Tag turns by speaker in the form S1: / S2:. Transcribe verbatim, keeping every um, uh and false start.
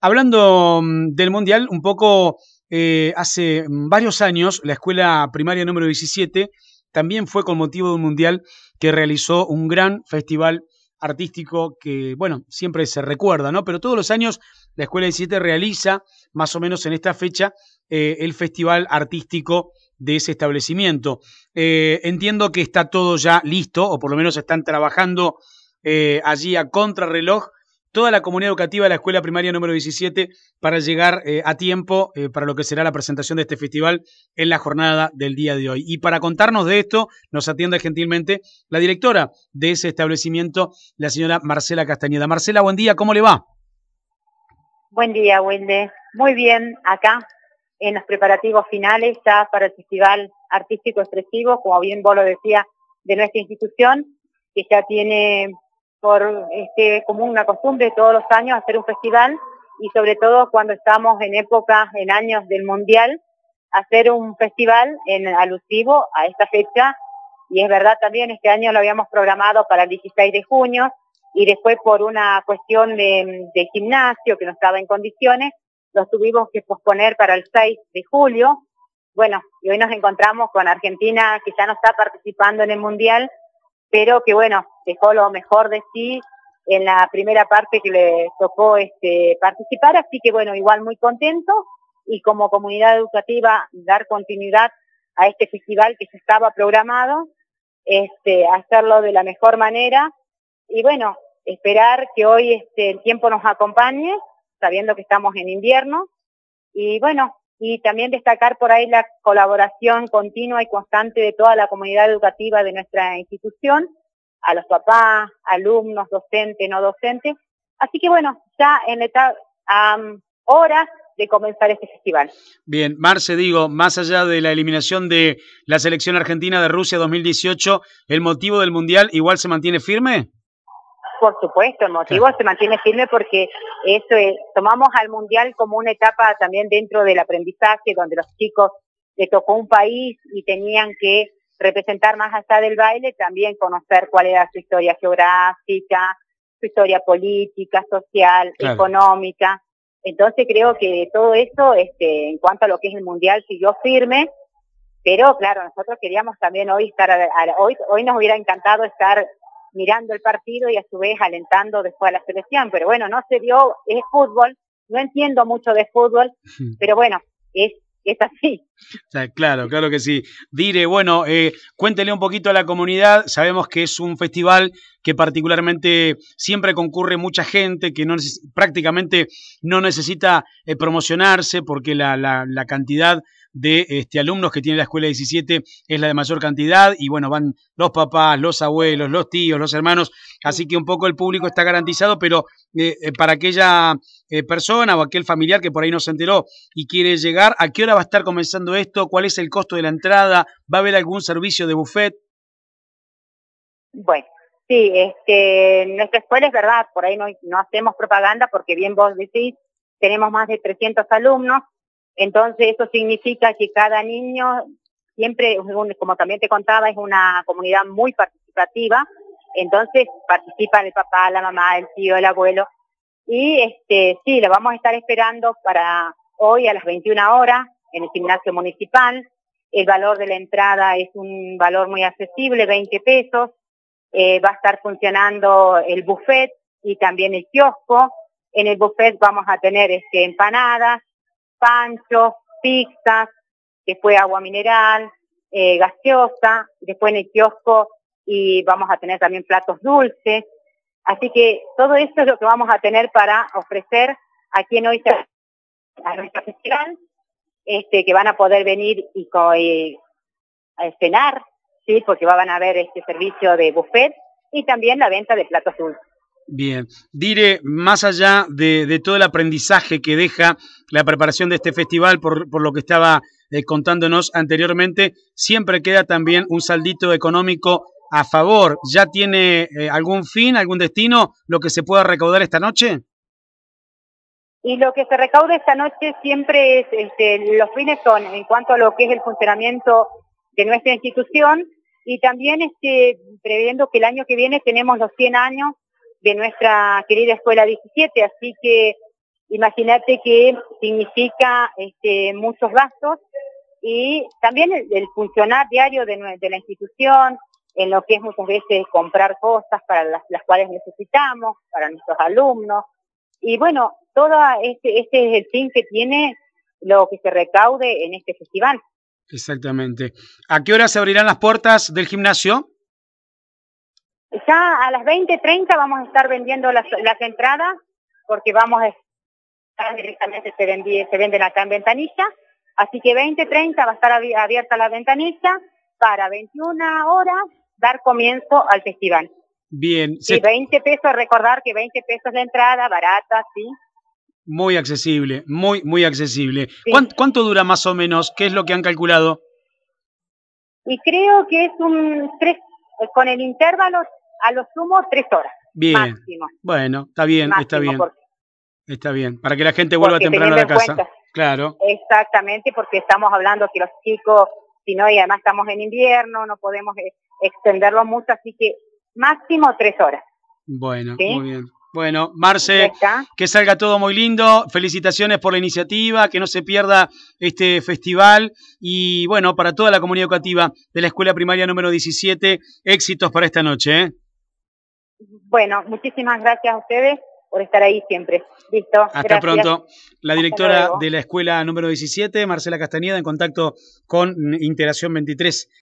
S1: Hablando mm, del Mundial, un poco eh, hace mm, varios años, la escuela primaria número diecisiete también fue con motivo de un Mundial que realizó un gran festival artístico que, bueno, siempre se recuerda, ¿no? Pero todos los años la escuela diecisiete realiza, más o menos en esta fecha, eh, el festival artístico de ese establecimiento. Eh, entiendo que está todo ya listo, o por lo menos están trabajando eh, allí a contrarreloj toda la comunidad educativa de la escuela primaria número diecisiete para llegar eh, a tiempo eh, para lo que será la presentación de este festival en la jornada del día de hoy. Y para contarnos de esto, nos atiende gentilmente la directora de ese establecimiento, la señora Marcela Castañeda. Marcela, buen día, ¿cómo le va?
S2: Buen día, Wilde. Muy bien, acá en los preparativos finales ya para el Festival Artístico Expresivo, como bien vos lo decías, de nuestra institución, que ya tiene por este como una costumbre todos los años hacer un festival y sobre todo cuando estamos en épocas, en años del Mundial, hacer un festival en alusivo a esta fecha. Y es verdad también, este año lo habíamos programado para el dieciséis de junio, y después por una cuestión de, de gimnasio que no estaba en condiciones, lo tuvimos que posponer para el seis de julio. Bueno, y hoy nos encontramos con Argentina, que ya no está participando en el Mundial, pero que bueno, dejó lo mejor de sí en la primera parte que le tocó este participar, así que bueno, igual muy contento, y como comunidad educativa dar continuidad a este festival que se estaba programado, este hacerlo de la mejor manera. Y bueno, esperar que hoy este, el tiempo nos acompañe, sabiendo que estamos en invierno. Y bueno, y también destacar por ahí la colaboración continua y constante de toda la comunidad educativa de nuestra institución, a los papás, alumnos, docentes, no docentes. Así que bueno, ya en la etapa, um, horas de comenzar este festival.
S1: Bien, Marce, digo, más allá de la eliminación de la selección argentina de Rusia dos mil dieciocho, ¿el motivo del Mundial igual se mantiene firme?
S2: Por supuesto, el motivo
S1: Claro.
S2: se mantiene firme porque eso es, tomamos al Mundial como una etapa también dentro del aprendizaje, donde los chicos les tocó un país y tenían que representar más allá del baile, también conocer cuál era su historia geográfica, su historia política, social,
S1: Claro.
S2: económica. Entonces creo que todo eso, este, en cuanto a lo que es el Mundial, siguió firme, pero claro, nosotros queríamos también hoy estar, a, a, hoy, hoy nos hubiera encantado estar mirando el partido y a su vez alentando después a la selección, pero bueno, no se dio, es fútbol, no entiendo mucho de fútbol, pero bueno, es, es así.
S1: O sea, claro, claro que sí. Dire, bueno, eh, cuéntele un poquito a la comunidad, sabemos que es un festival que particularmente siempre concurre mucha gente, que no prácticamente no necesita eh, promocionarse porque la, la, la cantidad de este, alumnos que tiene la escuela diecisiete es la de mayor cantidad y bueno, van los papás, los abuelos, los tíos, los hermanos, así que un poco el público está garantizado, pero eh, eh, para aquella eh, persona o aquel familiar que por ahí no se enteró y quiere llegar, ¿a qué hora va a estar comenzando esto? ¿Cuál es el costo de la entrada? ¿Va a haber algún servicio de buffet?
S2: Bueno, sí, este, nuestra escuela es verdad, por ahí no, no hacemos propaganda porque bien vos decís, tenemos más de trescientos alumnos, entonces eso significa que cada niño siempre, como también te contaba, es una comunidad muy participativa, entonces participan el papá, la mamá, el tío, el abuelo, y este sí, lo vamos a estar esperando para hoy a las veintiuna horas en el gimnasio municipal. El valor de la entrada es un valor muy accesible, veinte pesos. Eh, va a estar funcionando el buffet y también el kiosco. En el buffet vamos a tener este, empanadas, panchos, pizzas, después agua mineral, eh, gaseosa, después en el kiosco y vamos a tener también platos dulces. Así que todo esto es lo que vamos a tener para ofrecer a quien hoy está a nuestro festival, este, que van a poder venir y, y a cenar, sí, porque van a haber este servicio de buffet y también la venta de platos dulces.
S1: Bien, Dire, más allá de, de todo el aprendizaje que deja la preparación de este festival, por, por lo que estaba eh, contándonos anteriormente, siempre queda también un saldito económico a favor. ¿Ya tiene eh, algún fin, algún destino, lo que se pueda recaudar esta noche?
S2: Y lo que se recauda esta noche siempre es, este, los fines son en cuanto a lo que es el funcionamiento de nuestra institución y también este, previendo que el año que viene tenemos los cien años de nuestra querida Escuela diecisiete, así que imagínate que significa este, muchos gastos y también el, el funcionar diario de, de la institución, en lo que es muchas veces comprar cosas para las, las cuales necesitamos, para nuestros alumnos. Y bueno, todo este, este es el fin que tiene lo que se recaude en este festival.
S1: Exactamente. ¿A qué hora se abrirán las puertas del gimnasio?
S2: Ya a las veinte treinta vamos a estar vendiendo las, las entradas, porque vamos a estar directamente, se, vendí, se venden acá en ventanilla, así que veinte treinta va a estar abierta la ventanilla para veintiuna horas dar comienzo al festival.
S1: Bien.
S2: Sí, veinte pesos, recordar que veinte pesos de entrada, barata, sí.
S1: Muy accesible, muy, muy accesible.
S2: Sí.
S1: ¿Cuánto, ¿Cuánto dura más o menos? ¿Qué es lo que han calculado?
S2: Y creo que es un tres, con el intervalo a lo sumo tres horas.
S1: Bien.
S2: Máximo.
S1: Bueno, está bien,
S2: máximo,
S1: está bien.
S2: Porque,
S1: está bien, para que la gente vuelva
S2: porque
S1: temprano a la casa.
S2: Cuenta,
S1: claro.
S2: Exactamente, porque estamos hablando que los chicos, si no, y además estamos en invierno, no podemos extenderlo mucho, así que máximo tres horas.
S1: Bueno,
S2: ¿sí?
S1: muy bien. Bueno, Marce, que salga todo muy lindo, felicitaciones por la iniciativa, que no se pierda este festival y bueno, para toda la comunidad educativa de la Escuela Primaria número diecisiete, éxitos para esta noche. ¿eh?
S2: Bueno, muchísimas gracias a ustedes por estar ahí siempre. Listo,
S1: Hasta
S2: gracias.
S1: pronto. La directora de la Escuela número diecisiete, Marcela Castañeda, en contacto con Integración veintitrés.